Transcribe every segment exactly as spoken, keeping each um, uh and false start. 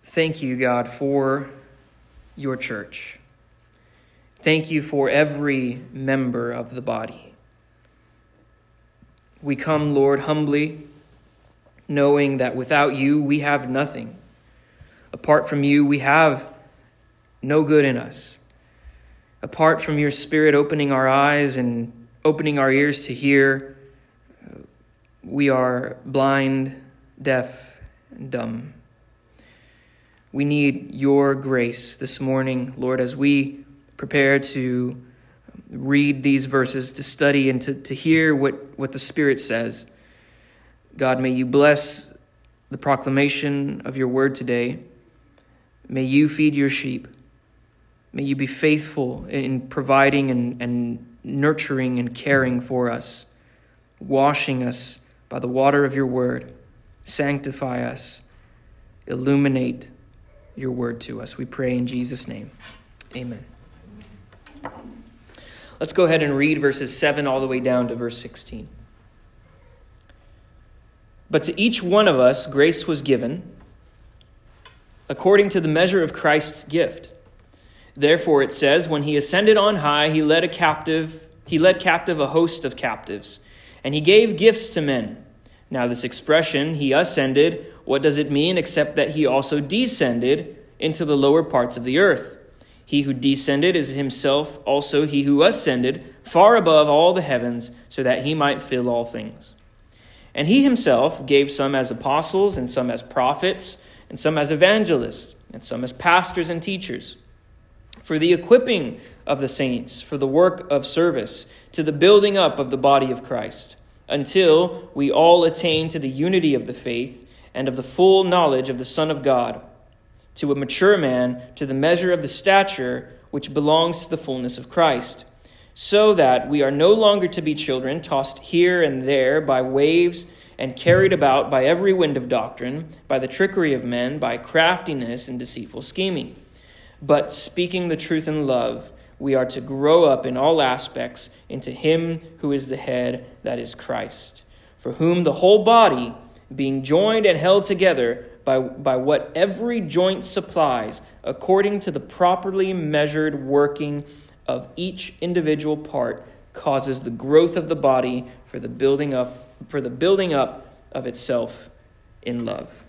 Thank you, God, for your church. Thank you for every member of the body. We come, Lord, humbly, knowing that without you, we have nothing. Apart from you, we have no good in us. Apart from your Spirit opening our eyes and opening our ears to hear, we are blind, deaf, and dumb. We need your grace this morning, Lord, as we prepare to read these verses, to study and to, to hear what, what the Spirit says. God, may you bless the proclamation of your word today. May you feed your sheep. May you be faithful in providing and, and nurturing and caring for us, washing us by the water of your word. Sanctify us. Illuminate your word to us. We pray in Jesus' name. Amen. Let's go ahead and read verses seven all the way down to verse sixteen. But to each one of us grace was given according to the measure of Christ's gift. Therefore it says, when he ascended on high, he led a captive, he led captive a host of captives, and he gave gifts to men. Now this expression, he ascended, what does it mean except that he also descended into the lower parts of the earth? He who descended is himself also he who ascended far above all the heavens, so that he might fill all things. And he himself gave some as apostles, and some as prophets, and some as evangelists, and some as pastors and teachers, for the equipping of the saints, for the work of service, to the building up of the body of Christ, until we all attain to the unity of the faith and of the full knowledge of the Son of God, to a mature man, to the measure of the stature which belongs to the fullness of Christ, so that we are no longer to be children, tossed here and there by waves and carried about by every wind of doctrine, by the trickery of men, by craftiness and deceitful scheming. But speaking the truth in love, we are to grow up in all aspects into him who is the head, that is Christ, for whom the whole body, being joined and held together by, by what every joint supplies, according to the properly measured working of each individual part, causes the growth of the body for the building up, for the building up of itself in love.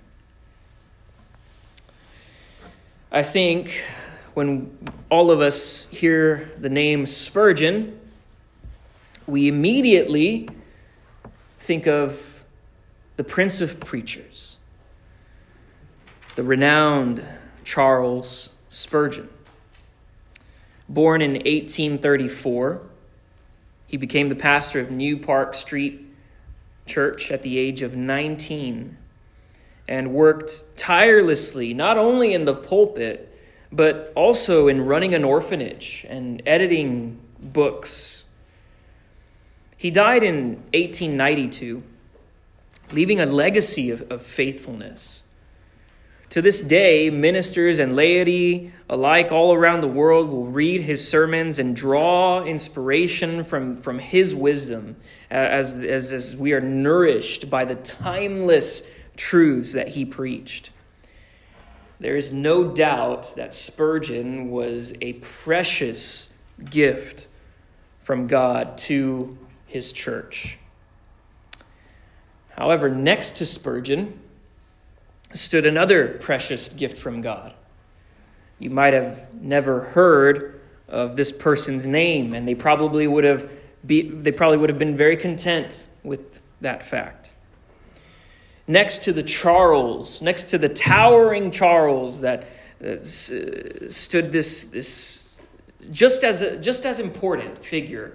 I think when all of us hear the name Spurgeon, we immediately think of the Prince of Preachers, the renowned Charles Spurgeon. Born in eighteen thirty-four, he became the pastor of New Park Street Church at the age of nineteen and worked tirelessly, not only in the pulpit, but also in running an orphanage and editing books. He died in eighteen ninety-two, leaving a legacy of, of faithfulness. To this day, ministers and laity alike all around the world will read his sermons and draw inspiration from, from his wisdom as, as, as we are nourished by the timeless truths that he preached. There is no doubt that Spurgeon was a precious gift from God to his church. However, next to Spurgeon stood another precious gift from God. You might have never heard of this person's name, and they probably would have be, they probably would have been very content with that fact. Next to the Charles, next to the towering Charles that uh, stood this this just as a, just as important figure.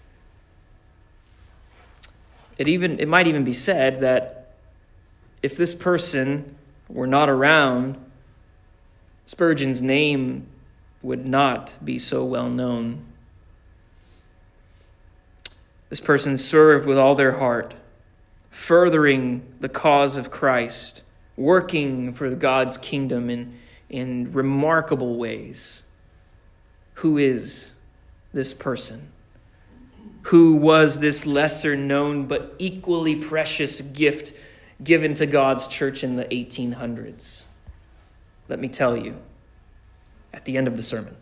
It even it might even be said that if this person were not around, Spurgeon's name would not be so well known. This person served with all their heart, furthering the cause of Christ, working for God's kingdom in, in remarkable ways. Who is this person? Who was this lesser known but equally precious gift given to God's church in the eighteen hundreds? let me tell you at the end of the sermon.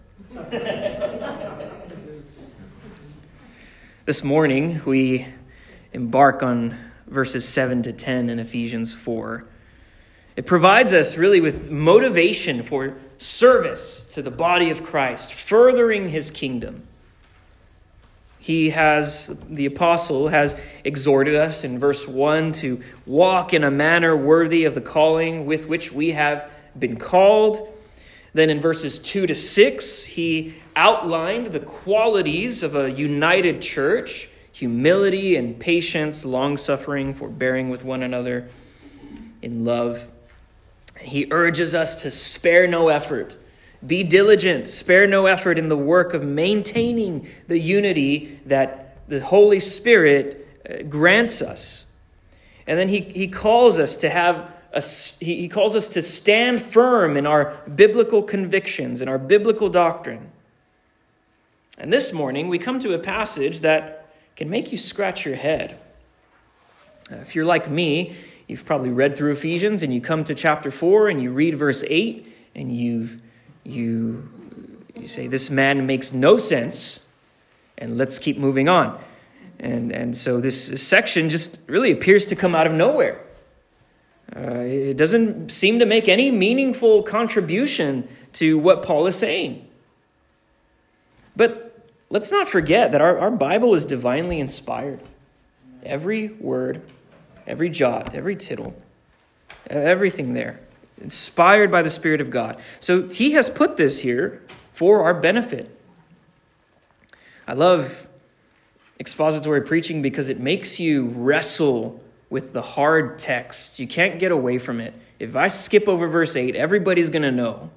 This morning, we embark on verses seven to ten in Ephesians four. It provides us really with motivation for service to the body of Christ, furthering his kingdom. He has, the apostle has exhorted us in verse one to walk in a manner worthy of the calling with which we have been called. Then in verses two to six, he outlined the qualities of a united church: humility and patience, long-suffering, forbearing with one another in love. He urges us to spare no effort. Be diligent, spare no effort in the work of maintaining the unity that the Holy Spirit grants us. And then he, he calls us to have a, he calls us to stand firm in our biblical convictions and our biblical doctrine. And this morning we come to a passage that can make you scratch your head. If you're like me, you've probably read through Ephesians and you come to chapter four and you read verse eight and you you you say, this man makes no sense, and let's keep moving on. And and so this section just really appears to come out of nowhere. Uh, it doesn't seem to make any meaningful contribution to what Paul is saying. But let's not forget that our, our Bible is divinely inspired. Every word, every jot, every tittle, everything there, inspired by the Spirit of God. So he has put this here for our benefit. I love expository preaching because it makes you wrestle with the hard text. You can't get away from it. If I skip over verse eight, everybody's going to know.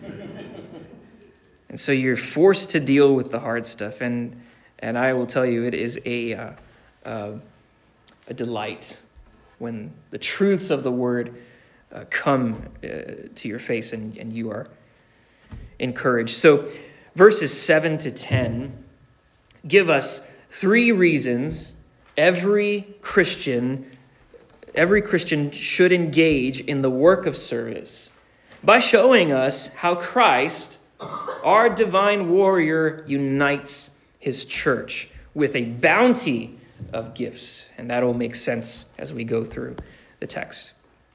And so you're forced to deal with the hard stuff. And and I will tell you, it is a uh, uh, a delight when the truths of the word uh, come uh, to your face and, and you are encouraged. So verses seven to ten give us three reasons every Christian, every Christian should engage in the work of service by showing us how Christ, our divine warrior, unites his church with a bounty of gifts. And that will make sense as we go through the text.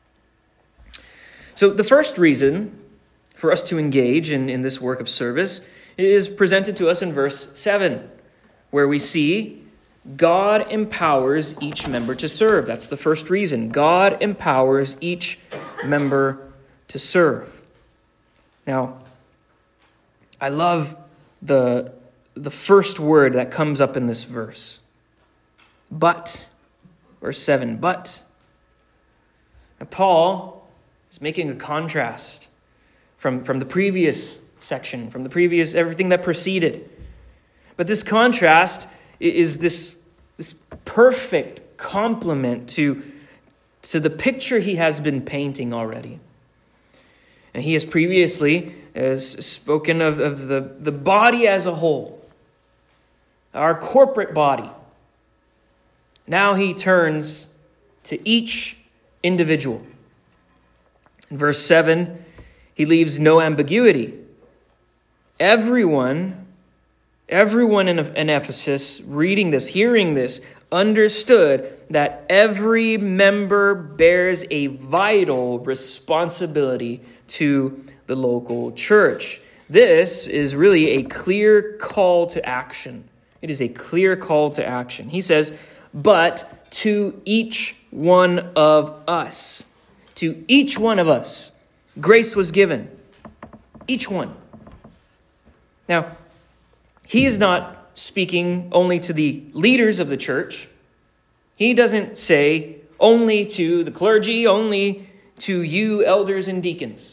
So the first reason for us to engage in, in this work of service is presented to us in verse seven, where we see God empowers each member to serve. That's the first reason. God empowers each member to serve. Now, I love the, the first word that comes up in this verse. But, verse seven, but. And Paul is making a contrast from, from the previous section, from the previous, everything that preceded. But this contrast is this, this perfect complement to, to the picture he has been painting already. And he has previously has spoken of, of the, the body as a whole, our corporate body. Now he turns to each individual. In verse seven, he leaves no ambiguity. Everyone, everyone in, in Ephesus reading this, hearing this, understood that every member bears a vital responsibility to the local church. This is really a clear call to action. It is a clear call to action. He says, but to each one of us, to each one of us, grace was given. Each one. Now, he is not speaking only to the leaders of the church. He doesn't say only to the clergy, only to you elders and deacons.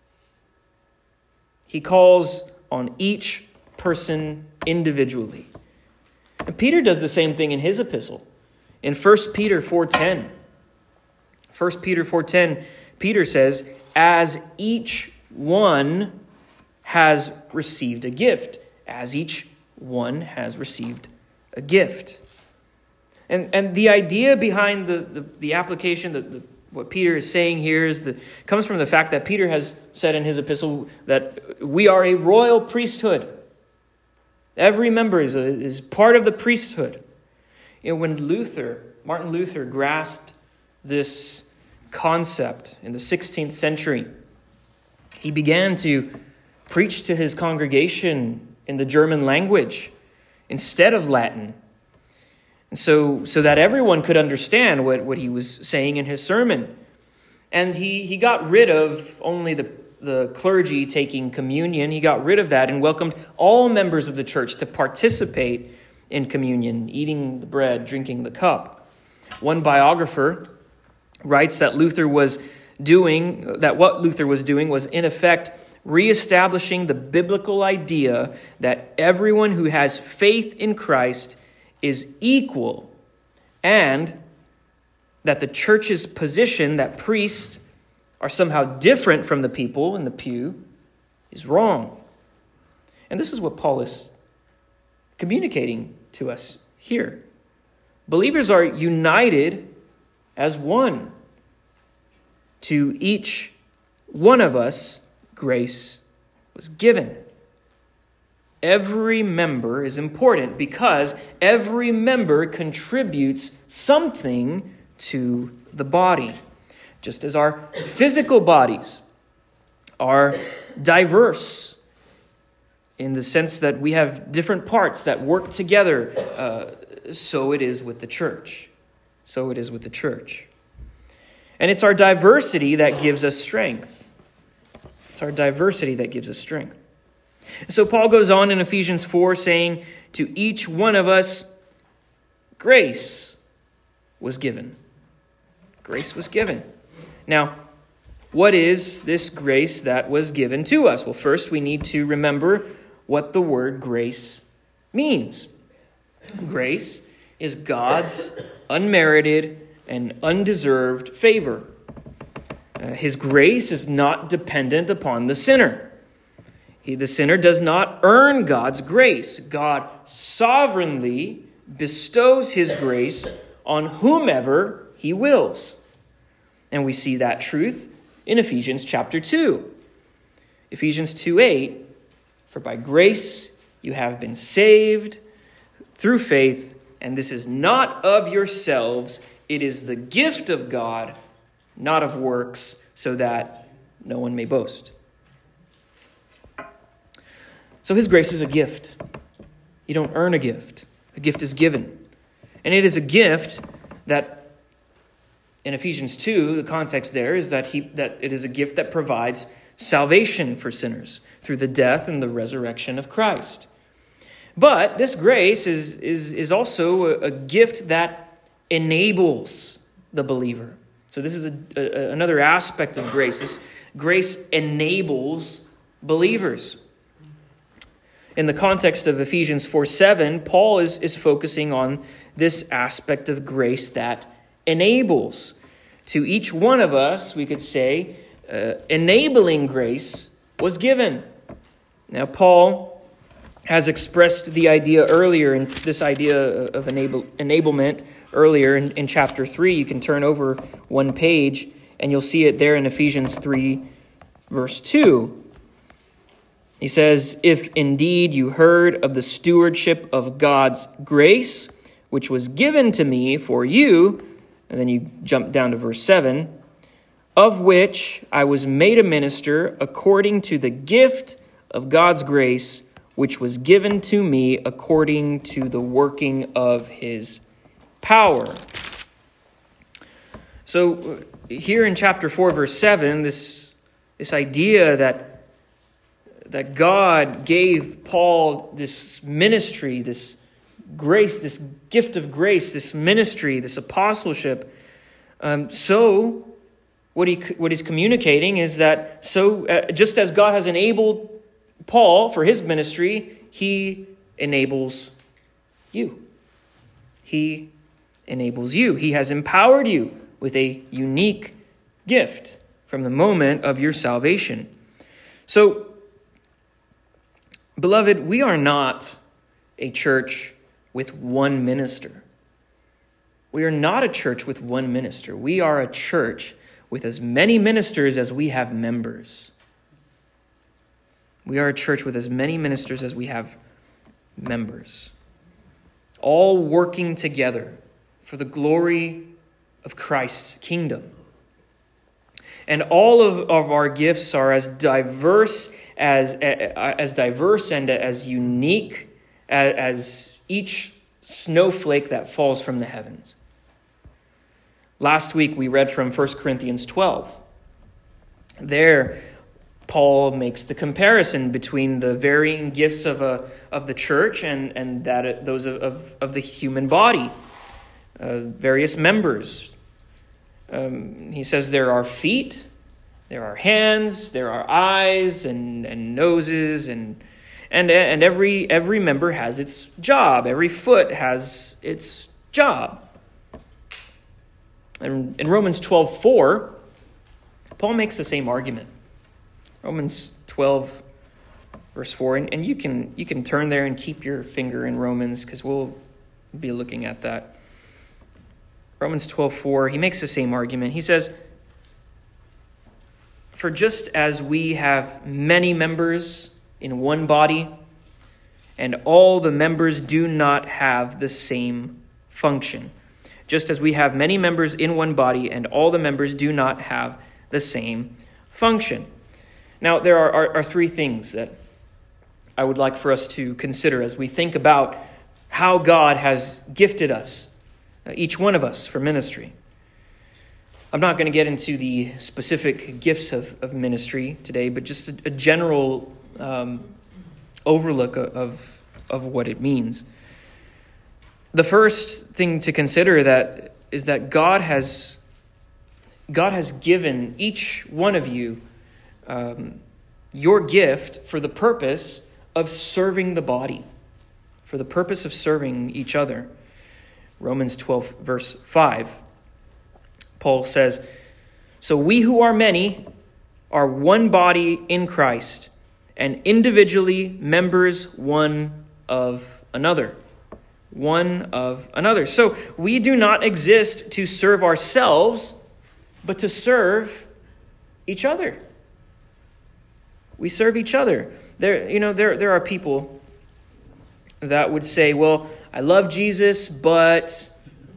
He calls on each person individually. And Peter does the same thing in his epistle. In First Peter four ten, First Peter four ten, Peter says, as each one has received a gift, as each one has received a gift. And, and the idea behind the, the, the application, the, the, what Peter is saying here is the, comes from the fact that Peter has said in his epistle that we are a royal priesthood. Every member is, a, is part of the priesthood. You know, when Luther, Martin Luther, grasped this concept in the sixteenth century, he began to preach to his congregation in the German language instead of Latin. And so, so that everyone could understand what, what he was saying in his sermon. And he, he got rid of only the, the clergy taking communion. He got rid of that and welcomed all members of the church to participate in communion, eating the bread, drinking the cup. One biographer writes that Luther was doing, that what Luther was doing was in effect reestablishing the biblical idea that everyone who has faith in Christ is equal, and that the church's position that priests are somehow different from the people in the pew is wrong. And this is what Paul is communicating to us here. Believers are united as one. To each one of us, grace was given. Every member is important because every member contributes something to the body. Just as our physical bodies are diverse in the sense that we have different parts that work together, uh, so it is with the church. So it is with the church. And it's our diversity that gives us strength. It's our diversity that gives us strength. So Paul goes on in Ephesians four saying, to each one of us, grace was given. Grace was given. Now, what is this grace that was given to us? Well, first we need to remember what the word grace means. Grace is God's unmerited and undeserved favor. Uh, his grace is not dependent upon the sinner. He, the sinner does not earn God's grace. God sovereignly bestows his grace on whomever he wills. And we see that truth in Ephesians chapter two. Ephesians two eight, for by grace you have been saved through faith, and this is not of yourselves, it is the gift of God, not of works, so that no one may boast. So his grace is a gift. You don't earn a gift. A gift is given. And it is a gift that, in Ephesians two, the context there is that he that it is a gift that provides salvation for sinners through the death and the resurrection of Christ. But this grace is, is, is also a, a gift that enables the believer. So this is a, a, another aspect of grace. This grace enables believers. In the context of Ephesians four seven, Paul is, is focusing on this aspect of grace that enables. To each one of us, we could say, uh, enabling grace was given. Now, Paul has expressed the idea earlier, in this idea of enable, enablement earlier in, in chapter three. You can turn over one page, and you'll see it there in Ephesians three, verse two. He says, if indeed you heard of the stewardship of God's grace, which was given to me for you, and then you jump down to verse seven, of which I was made a minister according to the gift of God's grace, which was given to me according to the working of his power. So here in chapter four, verse seven, this, this idea that that God gave Paul this ministry, this grace, this gift of grace, this ministry, this apostleship. Um, so what he what he's communicating is that so uh, just as God has enabled Paul for his ministry, he enables you. He enables you. He has empowered you with a unique gift from the moment of your salvation. So, beloved, we are not a church with one minister. We are not a church with one minister. We are a church with as many ministers as we have members. We are a church with as many ministers as we have members, all working together for the glory of Christ's kingdom. And all of, of our gifts are as diverse as, as diverse and as unique as, as each snowflake that falls from the heavens. Last week we read from First Corinthians twelve. There, Paul makes the comparison between the varying gifts of a of the church and, and that those of, of, of the human body, uh, various members. Um, he says there are feet, there are hands, there are eyes and, and noses, and and and every every member has its job. Every foot has its job. And in Romans twelve four, Paul makes the same argument. Romans twelve, verse four, and, and you can you can turn there and keep your finger in Romans because we'll be looking at that. Romans twelve four, he makes the same argument. He says, "For just as we have many members in one body, and all the members do not have the same function, just as we have many members in one body, and all the members do not have the same function." Now, there are, are, are three things that I would like for us to consider as we think about how God has gifted us, each one of us, for ministry. I'm not going to get into the specific gifts of, of ministry today, but just a, a general um, overlook of, of what it means. The first thing to consider that is that God has God has given each one of you um, your gift for the purpose of serving the body, for the purpose of serving each other. Romans twelve, verse five, Paul says, "So we who are many are one body in Christ, and individually members one of another." One of another. So we do not exist to serve ourselves, but to serve each other. We serve each other. There, you know, there, there are people that would say, "Well, I love Jesus, but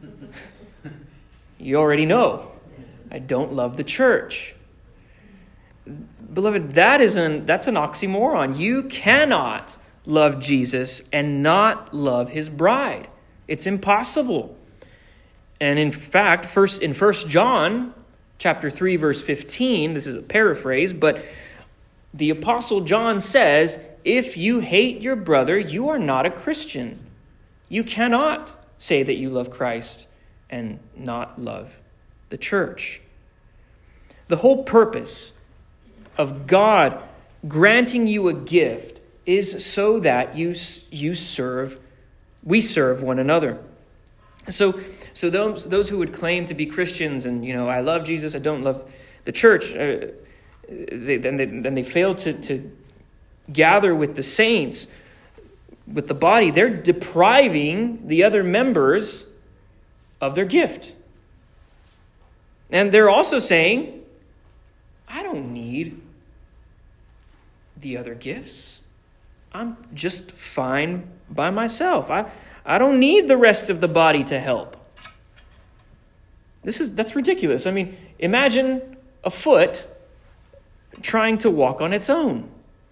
you already know, I don't love the church." Beloved, that is an that's an oxymoron. You cannot love Jesus and not love his bride. It's impossible. And in fact, first in First John chapter three, verse fifteen, this is a paraphrase, but the Apostle John says, "If you hate your brother, you are not a Christian." You cannot say that you love Christ and not love the church. The whole purpose of God granting you a gift is so that you you serve, we serve one another. So, so those those who would claim to be Christians and, you know, I love Jesus, I don't love the church, uh, they, then they then they fail to to gather with the saints, with the body. They're depriving the other members of their gift, and they're also saying, "I don't need the other gifts. I'm just fine by myself. I, I don't need the rest of the body to help." This is that's ridiculous. I mean, imagine a foot trying to walk on its own.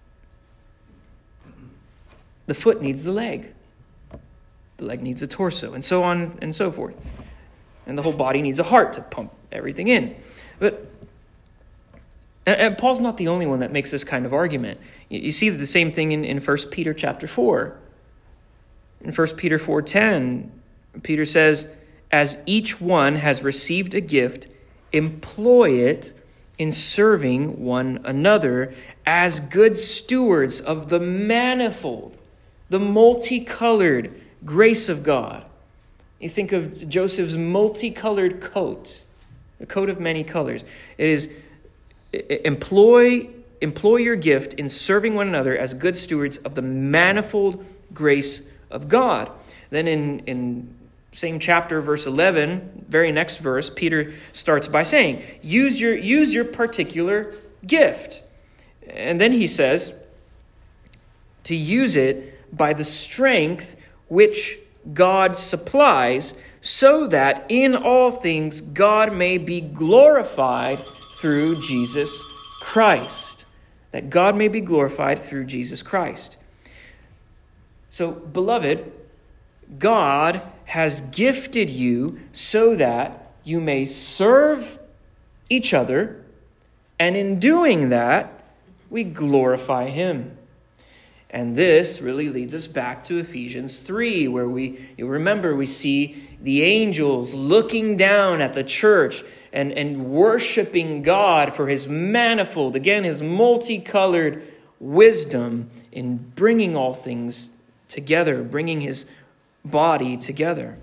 The foot needs the leg. The leg needs a torso, and so on and so forth. And the whole body needs a heart to pump everything in. But And Paul's not the only one that makes this kind of argument. You see the same thing in, in First Peter chapter four. In First Peter four ten, Peter says, "As each one has received a gift, employ it in serving one another as good stewards of the manifold, the multicolored grace of God." You think of Joseph's multicolored coat, a coat of many colors. It is Employ, employ your gift in serving one another as good stewards of the manifold grace of God. Then in, in same chapter, verse eleven, very next verse, Peter starts by saying, use your, use your particular gift. And then he says, to use it by the strength which God supplies, so that in all things God may be glorified through Jesus Christ. That God may be glorified through Jesus Christ. So, beloved, God has gifted you so that you may serve each other, and in doing that, we glorify him. And this really leads us back to Ephesians three, where we, you remember, we see the angels looking down at the church and, and worshiping God for his manifold, again, his multicolored wisdom in bringing all things together, bringing his body together.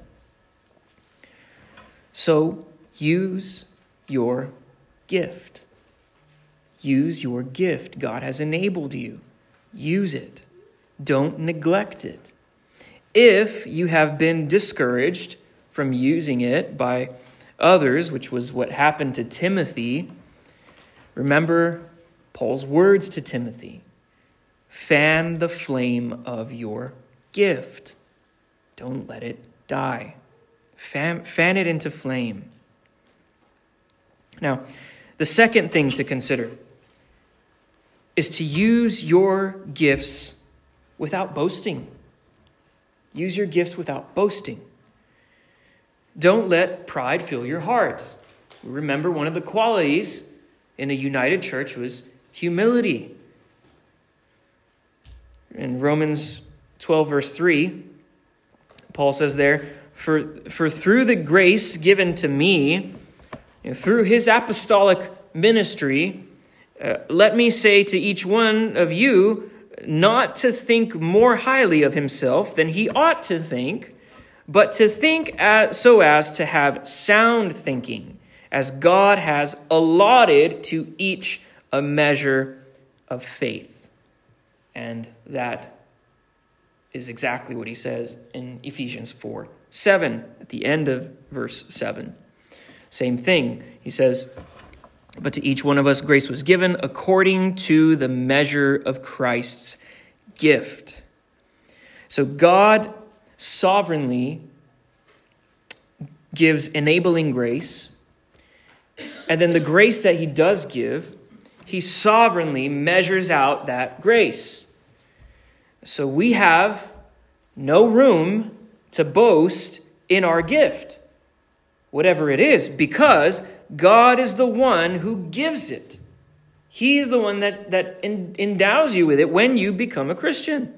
So use your gift. Use your gift. God has enabled you. Use it. Don't neglect it. If you have been discouraged from using it by others, which was what happened to Timothy, remember Paul's words to Timothy. Fan the flame of your gift. Don't let it die. Fan, fan it into flame. Now, the second thing to consider is to use your gifts without boasting. Use your gifts without boasting. Don't let pride fill your heart. Remember, one of the qualities in a united church was humility. In Romans twelve, verse three, Paul says there, For, for through the grace given to me, you know, through his apostolic ministry, uh, let me say to each one of you, not to think more highly of himself than he ought to think, but to think as, so as to have sound thinking, as God has allotted to each a measure of faith. And that is exactly what he says in Ephesians four seven, at the end of verse seven. Same thing. He says, but to each one of us grace was given according to the measure of Christ's gift. So God sovereignly gives enabling grace, and then the grace that he does give, he sovereignly measures out that grace. So we have no room to boast in our gift, whatever it is, because God is the one who gives it. He is the one that, that endows you with it when you become a Christian.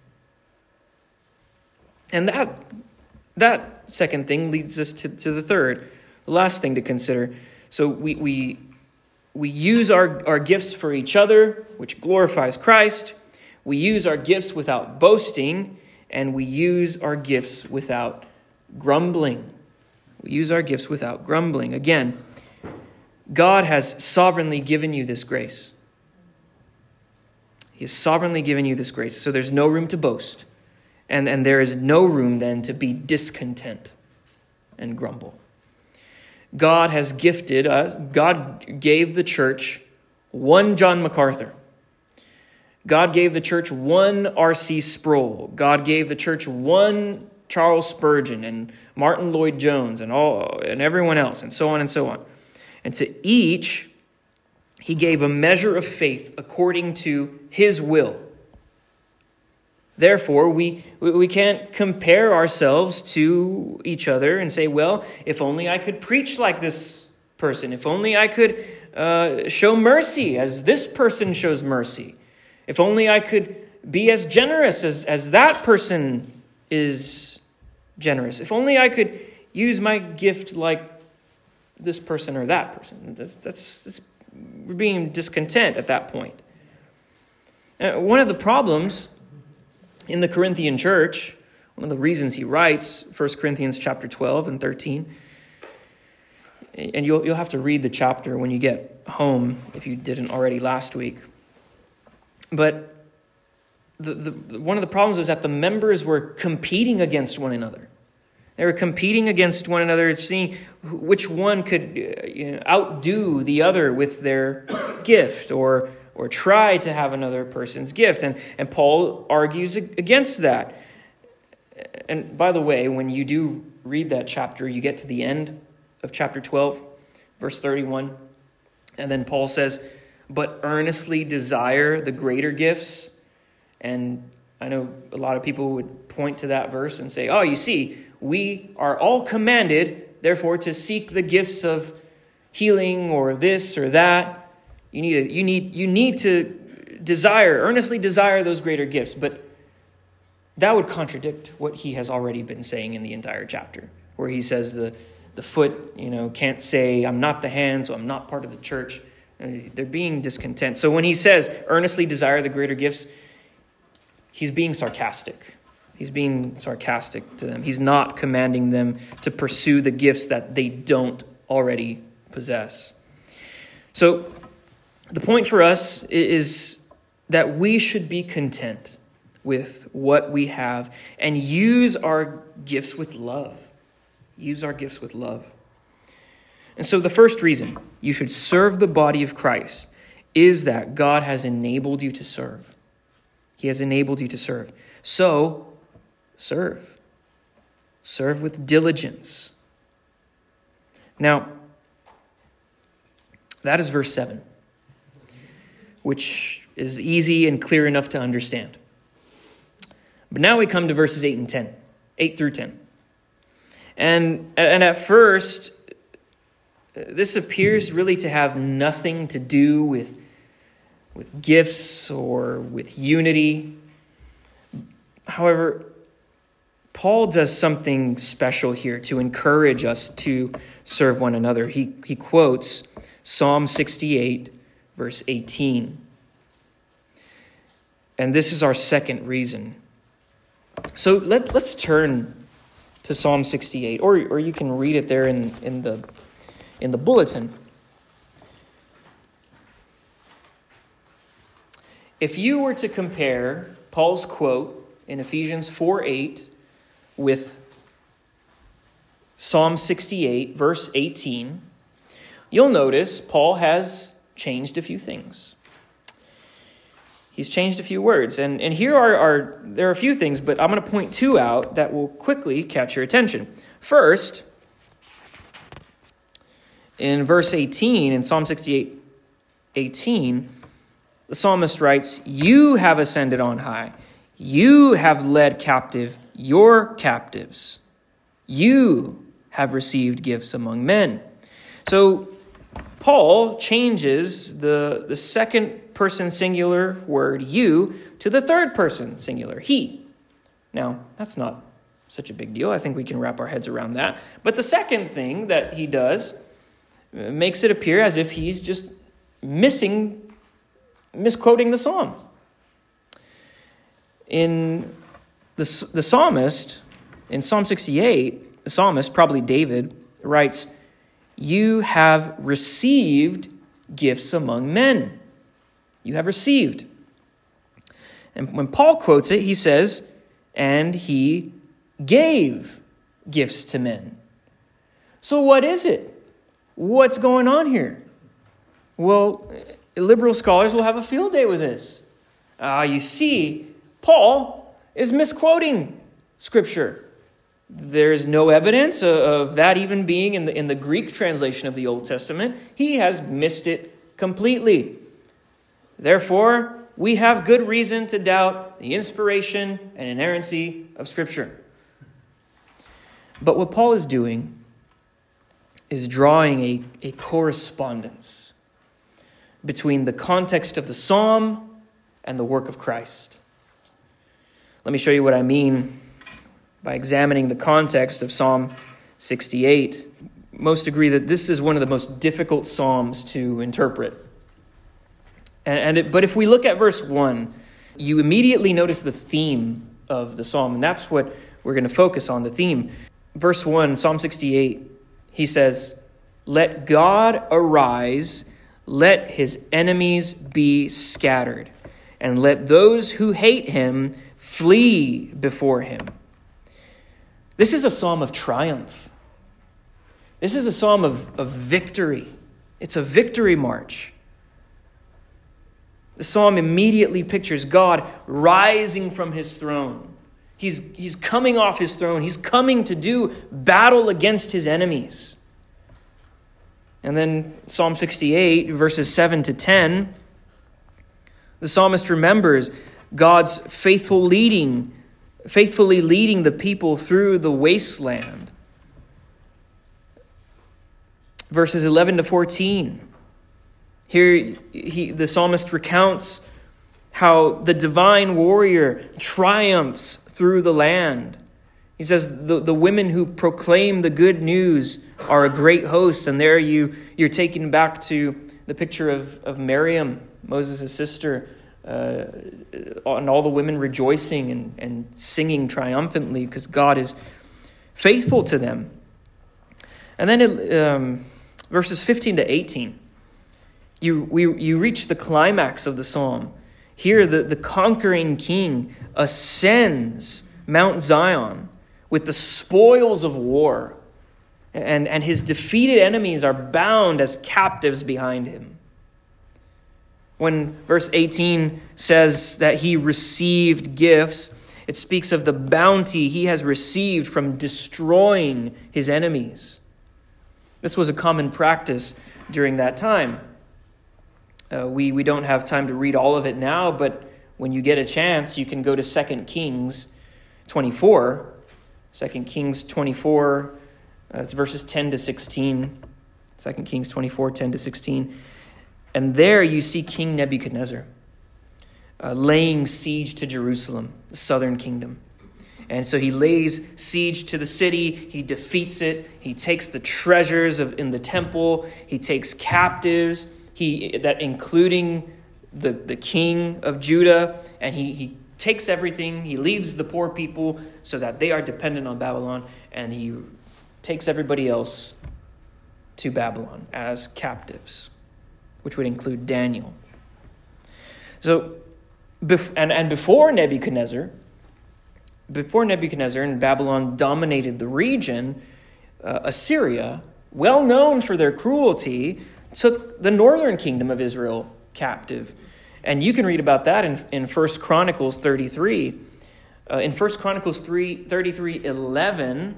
And that, that second thing leads us to, to the third, the last thing to consider. So we we we use our, our gifts for each other, which glorifies Christ. We use our gifts without boasting, and we use our gifts without grumbling. We use our gifts without grumbling. Again, God has sovereignly given you this grace. He has sovereignly given you this grace. So there's no room to boast. And, and there is no room then to be discontent and grumble. God has gifted us. God gave the church one John MacArthur. God gave the church one R C Sproul. God gave the church one Charles Spurgeon and Martin Lloyd-Jones and all and everyone else, and so on and so on. And to each, he gave a measure of faith according to his will. Therefore, we, we can't compare ourselves to each other and say, well, if only I could preach like this person. If only I could uh, show mercy as this person shows mercy. If only I could be as generous as, as that person is generous. If only I could use my gift like this person or that person. That's, that's, that's we're being discontent at that point. Uh, one of the problems in the Corinthian church, one of the reasons he writes First Corinthians chapter twelve and thirteen, and you'll you'll have to read the chapter when you get home if you didn't already last week. But the, the one of the problems is that the members were competing against one another. They were competing against one another, seeing which one could you know, outdo the other with their gift, or or try to have another person's gift. And, and Paul argues against that. And by the way, when you do read that chapter, you get to the end of chapter twelve, verse thirty-one. And then Paul says, but earnestly desire the greater gifts. And I know a lot of people would point to that verse and say, oh, you see, we are all commanded, therefore, to seek the gifts of healing or this or that. You need to, you need, you need to desire, earnestly desire those greater gifts. But that would contradict what he has already been saying in the entire chapter, where he says the, the foot, you know, can't say, I'm not the hand, so I'm not part of the church. They're being discontent. So when he says, earnestly desire the greater gifts, he's being sarcastic. He's being sarcastic to them. He's not commanding them to pursue the gifts that they don't already possess. So the point for us is that we should be content with what we have and use our gifts with love. Use our gifts with love. And so the first reason you should serve the body of Christ is that God has enabled you to serve. He has enabled you to serve. So serve. Serve with diligence. Now, that is verse seven, which is easy and clear enough to understand. But now we come to verses eight and ten, eight through ten. And, and at first, this appears really to have nothing to do with, with gifts or with unity. However, Paul does something special here to encourage us to serve one another. He, he quotes Psalm sixty-eight, verse eighteen. And this is our second reason. So let, let's turn to Psalm sixty-eight, or, or you can read it there in, in the in the bulletin. If you were to compare Paul's quote in Ephesians four eight with Psalm sixty-eight, verse eighteen, you'll notice Paul has changed a few things. He's changed a few words. And, and here are, are, there are a few things, but I'm going to point two out that will quickly catch your attention. First, in verse eighteen, in Psalm sixty-eight, eighteen, the psalmist writes, you have ascended on high. You have led captive your captives. You have received gifts among men. So Paul changes the, the second person singular word you to the third person singular he. Now, that's not such a big deal. I think we can wrap our heads around that. But the second thing that he does makes it appear as if he's just missing, misquoting the psalm. In the, the psalmist, in Psalm sixty-eight, the psalmist, probably David, writes, you have received gifts among men. You have received. And when Paul quotes it, he says, and he gave gifts to men. So what is it? What's going on here? Well, liberal scholars will have a field day with this. Ah, uh, you see, Paul is misquoting Scripture. There's no evidence of that even being in the, in the Greek translation of the Old Testament. He has missed it completely. Therefore, we have good reason to doubt the inspiration and inerrancy of Scripture. But what Paul is doing is drawing a, a correspondence between the context of the psalm and the work of Christ. Let me show you what I mean by examining the context of Psalm sixty-eight. Most agree that this is one of the most difficult psalms to interpret. And, and it, but if we look at verse one, you immediately notice the theme of the psalm, and that's what we're going to focus on, the theme. Verse one, Psalm sixty-eight, he says, let God arise, let his enemies be scattered, and let those who hate him flee before him. This is a psalm of triumph. This is a psalm of, of victory. It's a victory march. The psalm immediately pictures God rising from his throne. He's, he's coming off his throne. He's coming to do battle against his enemies. And then Psalm sixty-eight, verses seven to ten, the psalmist remembers God's faithful leading, faithfully leading the people through the wasteland. Verses eleven to fourteen. Here, he, the psalmist recounts how the divine warrior triumphs through the land. He says the, the women who proclaim the good news are a great host. And there you, you're taken back to the picture of, of Miriam, Moses' sister, uh, and all the women rejoicing and, and singing triumphantly because God is faithful to them. And then it, um, verses fifteen to eighteen. You, we, you reach the climax of the psalm. Here, the, the conquering king ascends Mount Zion with the spoils of war, and, and his defeated enemies are bound as captives behind him. When verse eighteen says that he received gifts, it speaks of the bounty he has received from destroying his enemies. This was a common practice during that time. Uh, we, we don't have time to read all of it now, but when you get a chance, you can go to Second Kings twenty-four. Second Kings twenty-four, uh, it's verses ten to sixteen. Second Kings twenty-four, ten to sixteen. And there you see King Nebuchadnezzar uh, laying siege to Jerusalem, the southern kingdom. And so he lays siege to the city, he defeats it, he takes the treasures of in the temple, he takes captives, he that including the, the king of Judah, and he, he takes everything, he leaves the poor people so that they are dependent on Babylon, and he takes everybody else to Babylon as captives, which would include Daniel. So, and, and before Nebuchadnezzar, Before Nebuchadnezzar and Babylon dominated the region, uh, Assyria, well known for their cruelty, took the northern kingdom of Israel captive. And you can read about that in, in First Chronicles thirty-three. Uh, in First Chronicles thirty-three eleven,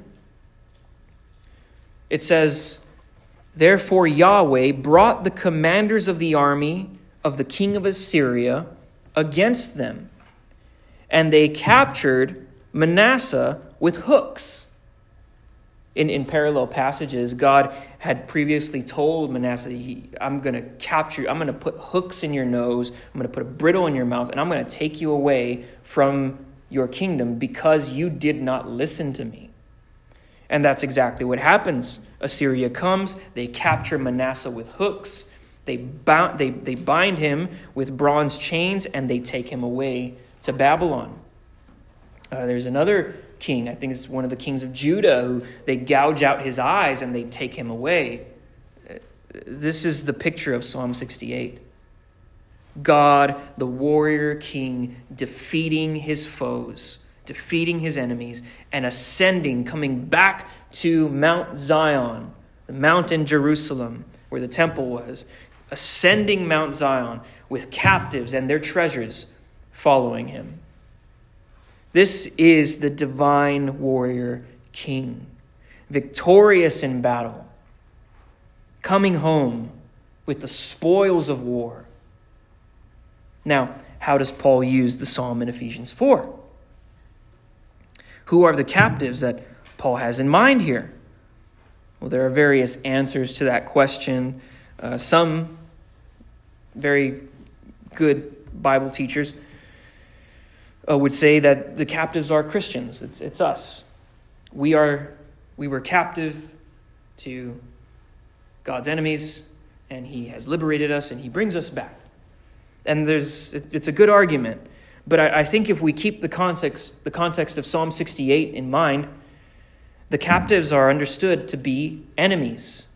it says, "Therefore Yahweh brought the commanders of the army of the king of Assyria against them, and they captured Manasseh with hooks." In, in parallel passages, God had previously told Manasseh, he, I'm going to capture you. I'm going to put hooks in your nose. I'm going to put a bridle in your mouth, and I'm going to take you away from your kingdom because you did not listen to me. And that's exactly what happens. Assyria comes. They capture Manasseh with hooks. They bound, they, they bind him with bronze chains, and they take him away to Babylon. Uh, there's another king, I think it's one of the kings of Judah, who they gouge out his eyes and they take him away. This is the picture of Psalm sixty-eight. God, the warrior king, defeating his foes, defeating his enemies, and ascending, coming back to Mount Zion, the mountain Jerusalem, where the temple was, ascending Mount Zion with captives and their treasures following him. This is the divine warrior king, victorious in battle, coming home with the spoils of war. Now, how does Paul use the psalm in Ephesians four? Who are the captives that Paul has in mind here? Well, there are various answers to that question. Uh, some very good Bible teachers Uh, would say that the captives are Christians. It's it's us. We are we were captive to God's enemies, and he has liberated us, and he brings us back. And there's it, it's a good argument, but I, I think if we keep the context the context of Psalm sixty-eight in mind, the captives are understood to be enemies.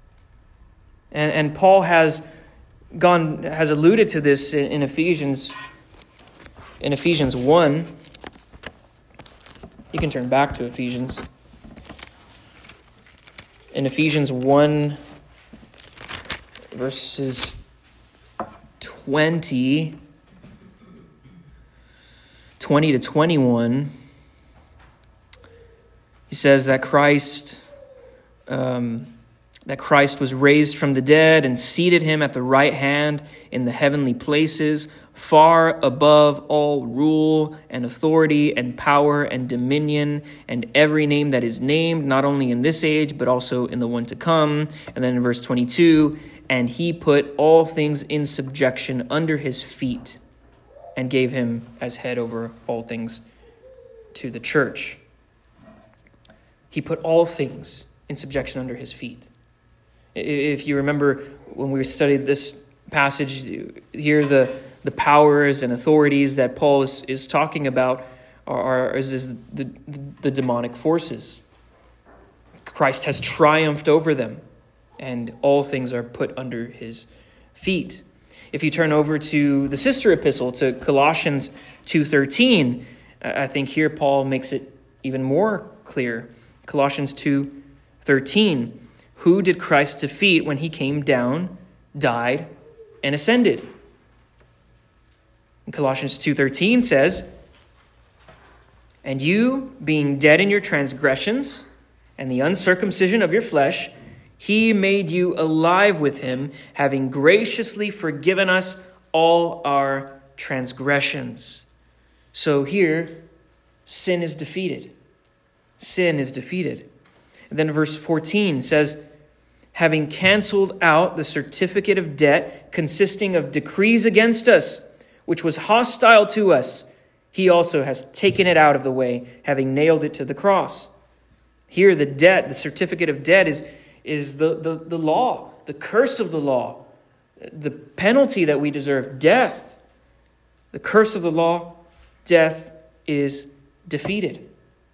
And and Paul has gone has alluded to this in, in Ephesians. In Ephesians one, you can turn back to Ephesians. in Ephesians one, verses twenty, twenty to twenty-one, he says that Christ, um, that Christ was raised from the dead and seated him at the right hand in the heavenly places, far above all rule and authority and power and dominion and every name that is named, not only in this age, but also in the one to come. And then in verse twenty-two, and he put all things in subjection under his feet and gave him as head over all things to the church. He put all things in subjection under his feet. If you remember when we studied this passage, here the, the powers and authorities that Paul is, is talking about are, are is, is the, the demonic forces. Christ has triumphed over them, and all things are put under his feet. If you turn over to the sister epistle, to Colossians two thirteen, I think here Paul makes it even more clear. Colossians two thirteen, who did Christ defeat when he came down, died, and ascended? And Colossians two thirteen says, and you, being dead in your transgressions and the uncircumcision of your flesh, he made you alive with him, having graciously forgiven us all our transgressions. So here, sin is defeated. Sin is defeated. And then verse fourteen says, having canceled out the certificate of debt consisting of decrees against us, which was hostile to us, he also has taken it out of the way, having nailed it to the cross. Here the debt, the certificate of debt is, is the, the, the law, the curse of the law, the penalty that we deserve, death. The curse of the law, death, is defeated.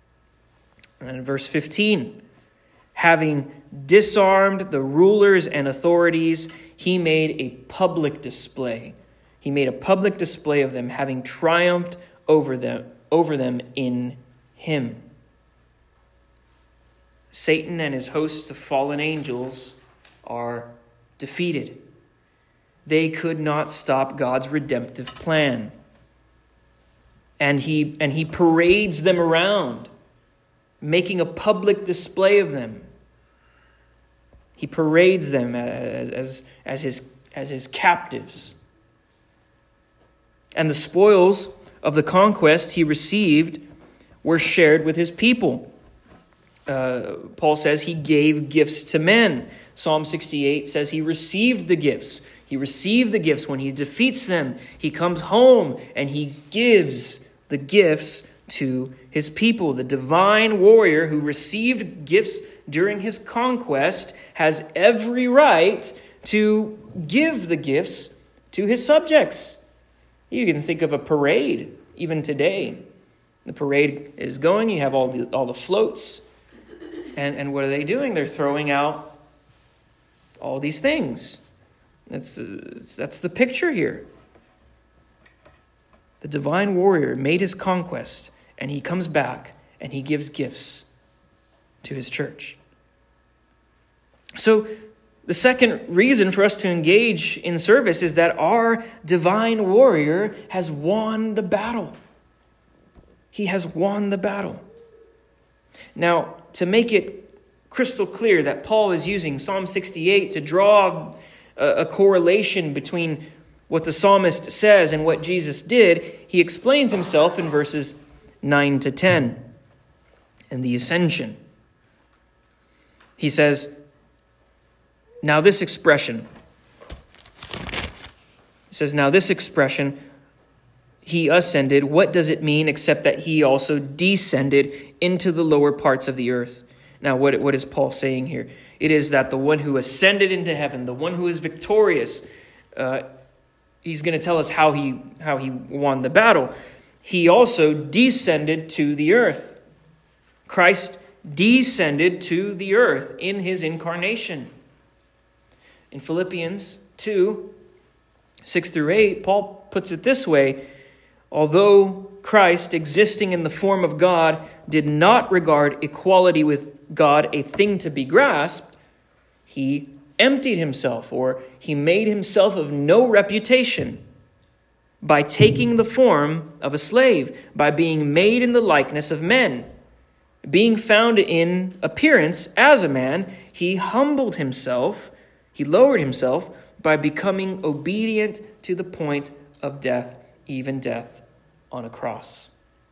And in verse fifteen, having disarmed the rulers and authorities, he made a public display. He made a public display of them, having triumphed over them, over them in him. Satan and his hosts of fallen angels are defeated. They could not stop God's redemptive plan. And he, and he parades them around, making a public display of them. He parades them as, as, as, his, as his captives. And the spoils of the conquest he received were shared with his people. Uh, Paul says he gave gifts to men. Psalm sixty-eight says he received the gifts. He received the gifts when he defeats them. He comes home and he gives the gifts to his people. The divine warrior who received gifts during his conquest has every right to give the gifts to his subjects. You can think of a parade even today. The parade is going. You have all the all the floats. And, and what are they doing? They're throwing out all these things. That's, that's the picture here. The divine warrior made his conquest, and he comes back, and he gives gifts to his church. So the second reason for us to engage in service is that our divine warrior has won the battle. He has won the battle. Now, to make it crystal clear that Paul is using Psalm sixty-eight to draw a, a correlation between what the psalmist says and what Jesus did, he explains himself in verses nine to ten in the ascension. He says, now this expression, he says, now this expression, he ascended, what does it mean except that he also descended into the lower parts of the earth? Now, what, what is Paul saying here? It is that the one who ascended into heaven, the one who is victorious, uh, he's going to tell us how he, how he won the battle. He also descended to the earth. Christ descended to the earth in his incarnation. In Philippians two, six through eight, Paul puts it this way: although Christ, existing in the form of God, did not regard equality with God a thing to be grasped, he emptied himself, or he made himself of no reputation by taking the form of a slave, by being made in the likeness of men. Being found in appearance as a man, he humbled himself, he lowered himself by becoming obedient to the point of death, even death on a cross.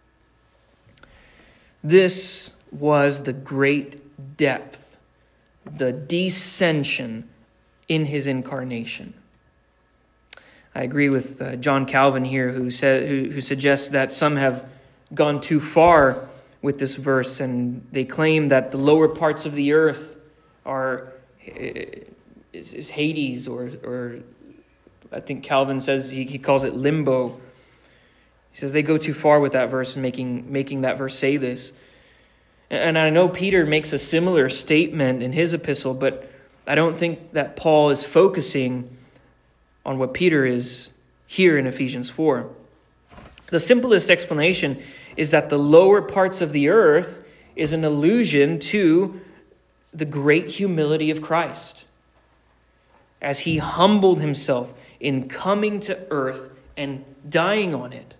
This was the great depth, the descension in his incarnation. I agree with uh, John Calvin here, who, said, who, who suggests that some have gone too far with this verse, and they claim that the lower parts of the earth are is, is Hades, or or I think Calvin says he, he calls it limbo. He says they go too far with that verse and making making that verse say this. And I know Peter makes a similar statement in his epistle, but I don't think that Paul is focusing on what Peter is here in Ephesians four. The simplest explanation is that the lower parts of the earth is an allusion to the great humility of Christ, as he humbled himself in coming to earth and dying on it.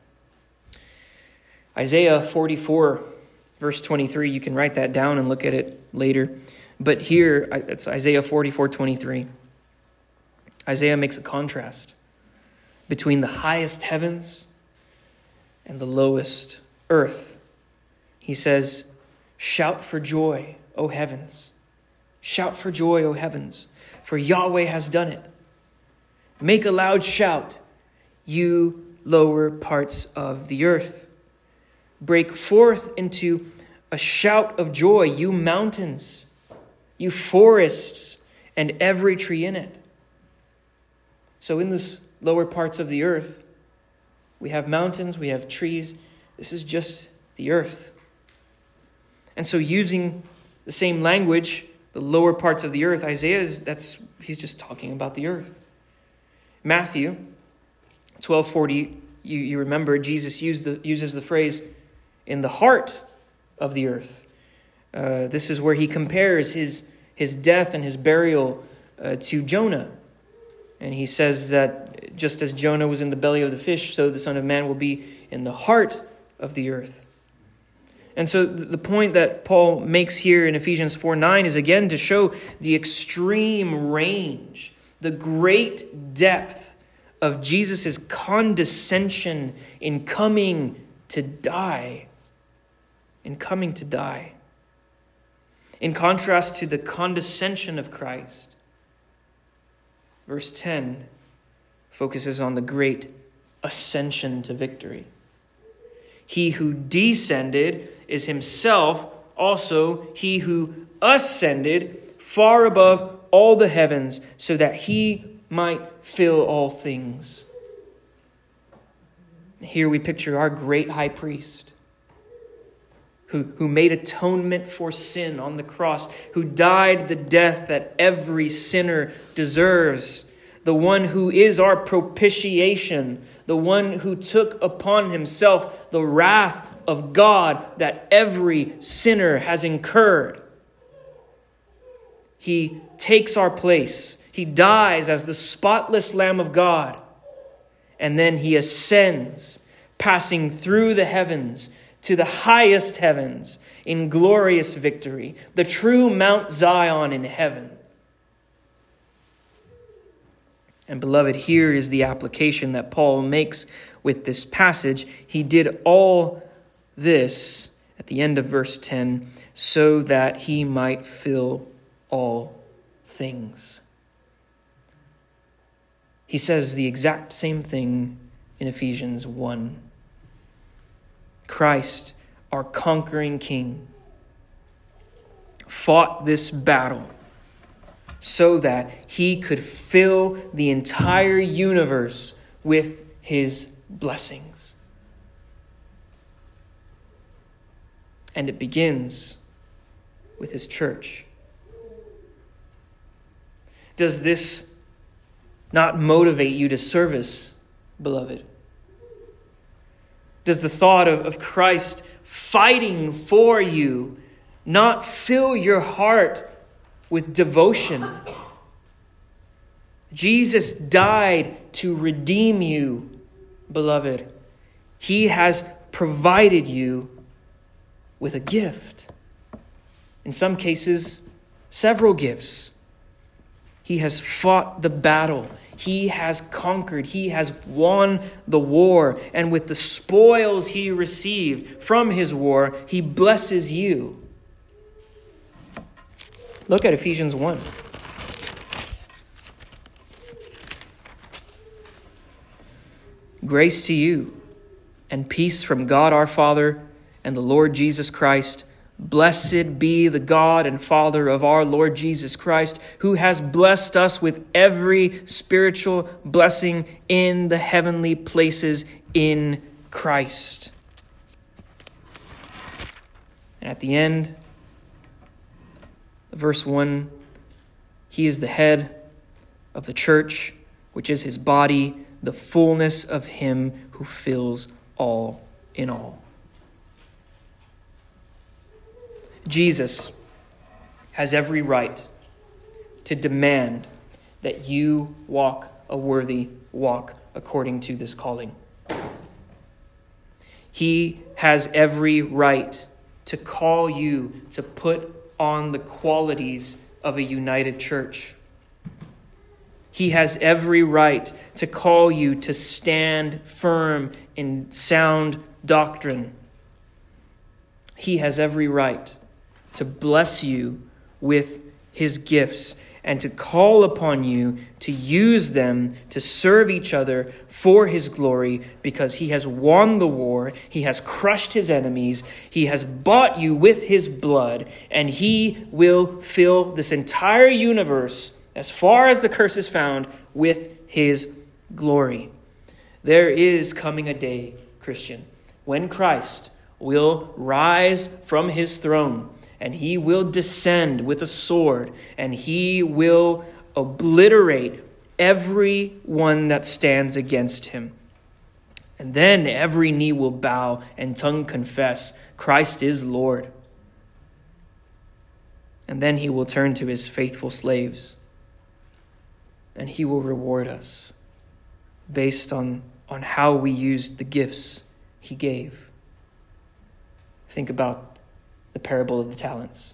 Isaiah forty-four, verse twenty-three, you can write that down and look at it later. But here, it's Isaiah forty-four, twenty-three. Isaiah makes a contrast between the highest heavens and the lowest earth. He says, "Shout for joy, O heavens. Shout for joy, O heavens, for Yahweh has done it. Make a loud shout, you lower parts of the earth. Break forth into a shout of joy, you mountains, you forests, and every tree in it." So in this lower parts of the earth, we have mountains, we have trees. This is just the earth. And so using the same language, the lower parts of the earth, Isaiah is, that's, he's just talking about the earth. Matthew twelve forty, you, you remember Jesus used the, uses the phrase, in the heart of the earth. Uh, this is where he compares his, his death and his burial uh, to Jonah. And he says that just as Jonah was in the belly of the fish, so the Son of Man will be in the heart of the earth. And so the point that Paul makes here in Ephesians four nine is again to show the extreme range, the great depth of Jesus' condescension in coming to die. In coming to die. In contrast to the condescension of Christ, verse ten focuses on the great ascension to victory. He who descended is himself also he who ascended far above all the heavens, so that he might fill all things. Here we picture our great high priest, who, who made atonement for sin on the cross, who died the death that every sinner deserves, the one who is our propitiation, the one who took upon himself the wrath of God that every sinner has incurred. He takes our place. He dies as the spotless Lamb of God. And then he ascends, passing through the heavens to the highest heavens in glorious victory, the true Mount Zion in heaven. And beloved, here is the application that Paul makes with this passage. He did all this at the end of verse ten so that he might fill all things. He says the exact same thing in Ephesians one. Christ, our conquering King, fought this battle so that he could fill the entire universe with his blessings. And it begins with his church. Does this not motivate you to service, beloved? Does the thought of, of Christ fighting for you not fill your heart with devotion. Jesus died to redeem you, beloved. He has provided you with a gift. In some cases, several gifts. He has fought the battle. He has conquered. He has won the war. And with the spoils he received from his war, he blesses you. Look at Ephesians one. Grace to you and peace from God our Father and the Lord Jesus Christ. Blessed be the God and Father of our Lord Jesus Christ, who has blessed us with every spiritual blessing in the heavenly places in Christ. And at the end, verse one, he is the head of the church, which is his body, the fullness of him who fills all in all. Jesus has every right to demand that you walk a worthy walk according to this calling. He has every right to call you to put on the qualities of a united church. He has every right to call you to stand firm in sound doctrine. He has every right to bless you with his gifts and to call upon you to use them to serve each other for his glory, because he has won the war, he has crushed his enemies, he has bought you with his blood, and he will fill this entire universe, as far as the curse is found, with his glory. There is coming a day, Christian, when Christ will rise from his throne, and he will descend with a sword, and he will obliterate every one that stands against him. And then every knee will bow and tongue confess Christ is Lord. And then he will turn to his faithful slaves, and he will reward us based on, on how we used the gifts he gave. Think about the parable of the talents.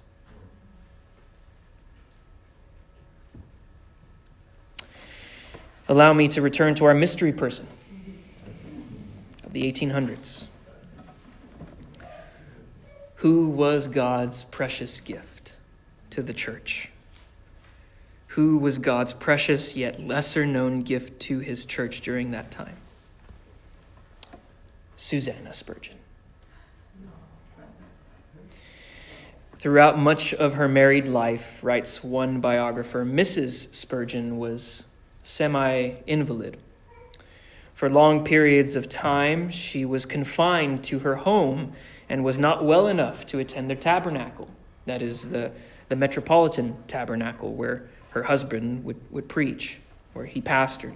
Allow me to return to our mystery person of the eighteen hundreds. Who was God's precious gift to the church? Who was God's precious yet lesser known gift to his church during that time? Susanna Spurgeon. Throughout much of her married life, writes one biographer, Missus Spurgeon was semi-invalid. For long periods of time, she was confined to her home and was not well enough to attend the tabernacle. That is the, the Metropolitan Tabernacle, where her husband would, would preach, where he pastored.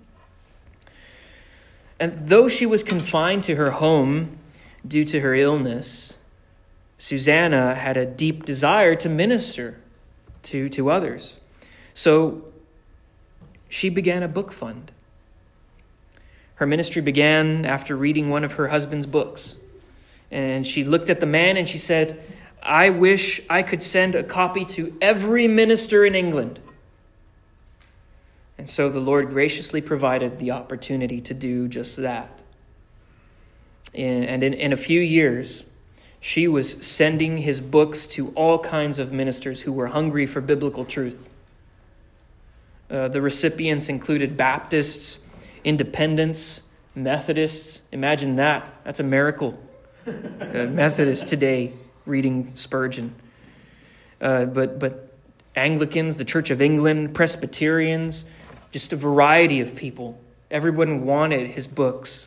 And though she was confined to her home due to her illness, Susanna had a deep desire to minister to, to others. So she began a book fund. Her ministry began after reading one of her husband's books. And she looked at the man and she said, I wish I could send a copy to every minister in England. And so the Lord graciously provided the opportunity to do just that. And in, in a few years, she was sending his books to all kinds of ministers who were hungry for biblical truth. Uh, the recipients included Baptists, Independents, Methodists. Imagine that. That's a miracle. Uh, Methodists today reading Spurgeon. Uh, but, but Anglicans, the Church of England, Presbyterians, just a variety of people. Everyone wanted his books.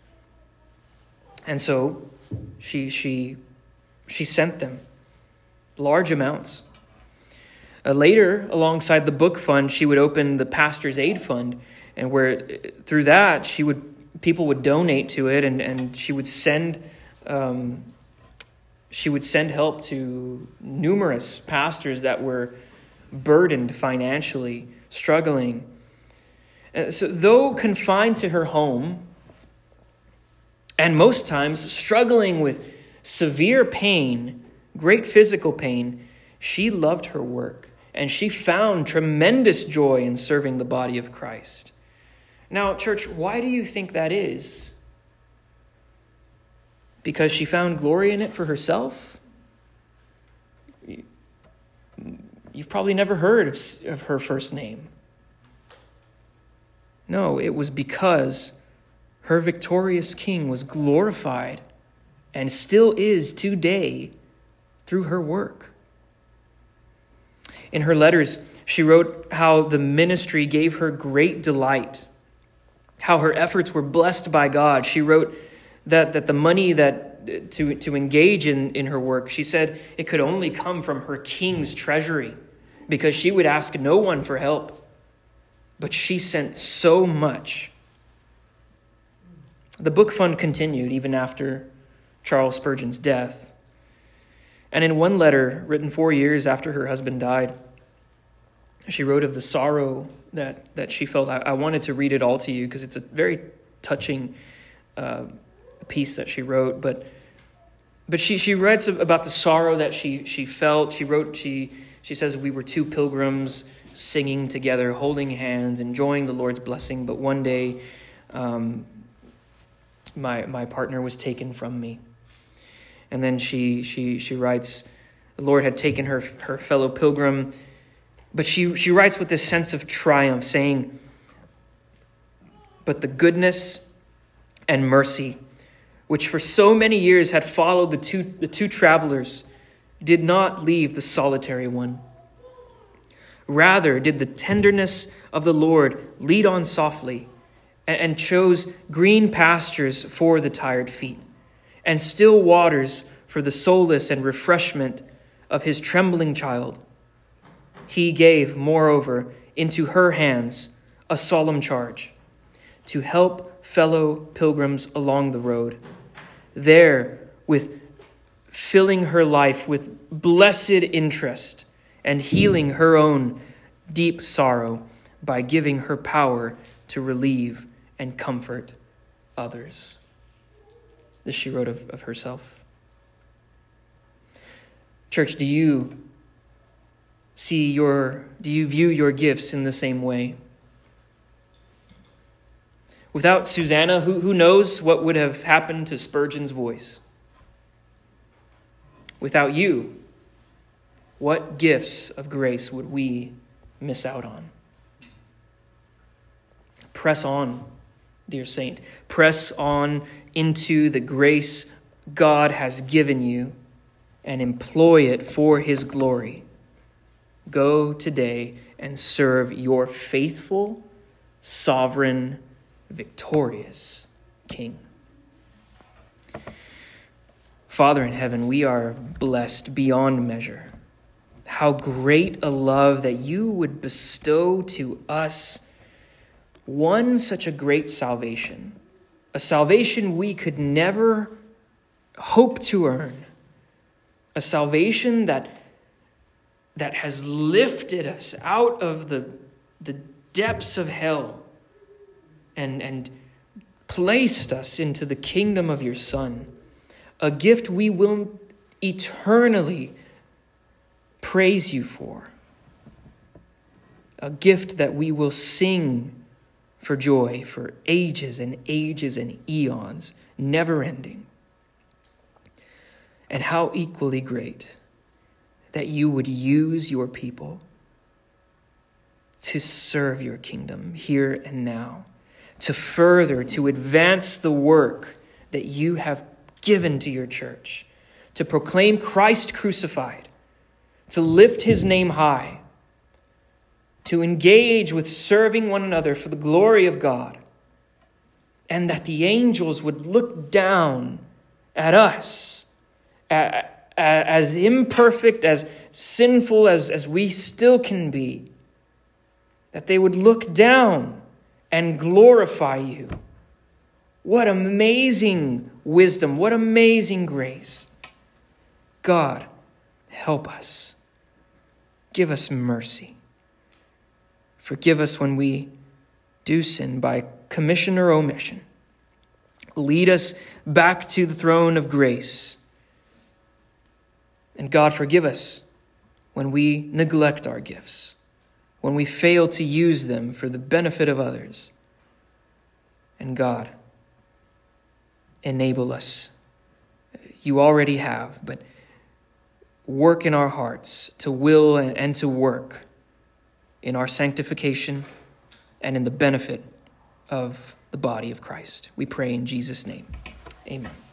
And so She she she sent them large amounts. Uh, later, alongside the book fund, she would open the pastor's aid fund, and where through that she would people would donate to it, and, and she would send um, she would send help to numerous pastors that were burdened financially, struggling. Uh, so though confined to her home, and most times struggling with severe pain, great physical pain, she loved her work, and she found tremendous joy in serving the body of Christ. Now, church, why do you think that is? Because she found glory in it for herself? You've probably never heard of, of her first name. No, it was because her victorious king was glorified and still is today through her work. In her letters, she wrote how the ministry gave her great delight, how her efforts were blessed by God. She wrote that, that the money that to, to engage in, in her work, she said it could only come from her king's treasury because she would ask no one for help. But she sent so much. The book fund continued even after Charles Spurgeon's death. And in one letter written four years after her husband died, she wrote of the sorrow that, that she felt. I, I wanted to read it all to you because it's a very touching uh, piece that she wrote. But but she, she writes about the sorrow that she, she felt. She wrote, she she says, we were two pilgrims singing together, holding hands, enjoying the Lord's blessing. But one day, um, my my partner was taken from me. And then she she she writes, the Lord had taken her her fellow pilgrim, but she she writes with this sense of triumph, saying, "But the goodness and mercy, which for so many years had followed the two the two travelers, did not leave the solitary one. Rather, did the tenderness of the Lord lead on softly, and, and chose green pastures for the tired feet, and still waters for the solace and refreshment of his trembling child. He gave, moreover, into her hands a solemn charge, to help fellow pilgrims along the road, there with filling her life with blessed interest and healing her own deep sorrow by giving her power to relieve and comfort others." This she wrote of, of herself. Church, do you see your, do you view your gifts in the same way? Without Susanna, who, who knows what would have happened to Spurgeon's voice? Without you, what gifts of grace would we miss out on? Press on, dear saint. Press on into the grace God has given you and employ it for his glory. Go today and serve your faithful, sovereign, victorious King. Father in heaven, we are blessed beyond measure. How great a love that you would bestow to us one such a great salvation, a salvation we could never hope to earn, a salvation that, that has lifted us out of the, the depths of hell and, and placed us into the kingdom of your Son, a gift we will eternally praise you for, a gift that we will sing for joy for ages and ages and eons, never ending. And how equally great that you would use your people to serve your kingdom here and now, to further, to advance the work that you have given to your church, to proclaim Christ crucified, to lift his name high, to engage with serving one another for the glory of God, and that the angels would look down at us as imperfect, as sinful as, as we still can be, that they would look down and glorify you. What amazing wisdom, what amazing grace. God, help us. give us mercy. Forgive us when we do sin by commission or omission. Lead us back to the throne of grace. And God, forgive us when we neglect our gifts, when we fail to use them for the benefit of others. And God, enable us. You already have, but work in our hearts to will and to work in our sanctification and in the benefit of the body of Christ. We pray in Jesus' name. Amen.